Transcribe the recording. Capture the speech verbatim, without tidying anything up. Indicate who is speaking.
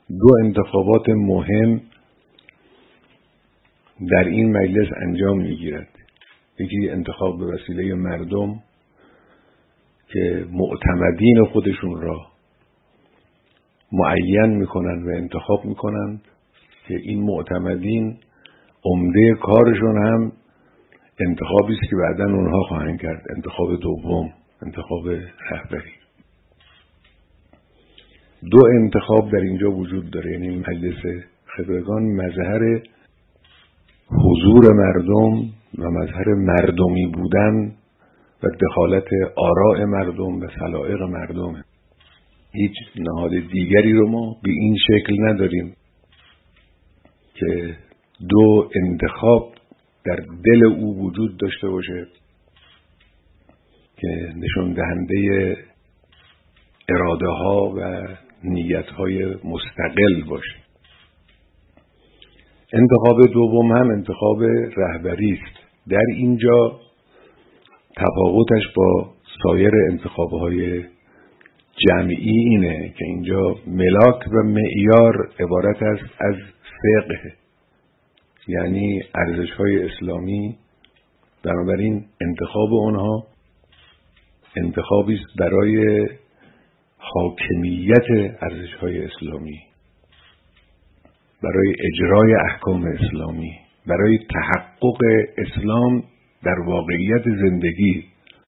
Speaker 1: دو انتخابات مهم در این مجلس انجام میگیرد. یکی انتخاب به وسیله مردم که معتمدین خودشون را معین میکنن و انتخاب میکنن که این معتمدین عمده کارشون هم انتخابی است که بعداً اونها خواهند کرد. انتخاب دوم، انتخاب رهبری. دو انتخاب در اینجا وجود داره، یعنی مجلس خبرگان مظهر حضور مردم و مظهر مردمی بودن و دخالت آراء مردم و سلایق مردم. هیچ نهاد دیگری رو ما به این شکل نداریم که دو انتخاب در دل او وجود داشته باشه که نشون دهنده اراده ها و نیت های مستقل باشه. انتخاب دوم هم انتخاب رهبری است. در اینجا تفاوتش با سایر انتخاب‌های جمعی اینه که اینجا ملاک و معیار عبارت است از فقه، یعنی ارزش‌های اسلامی. بنابراین انتخاب اونها انتخابی است برای حاکمیت ارزش‌های اسلامی، برای اجرای احکام اسلامی، برای تحقق اسلام در واقعیت زندگی.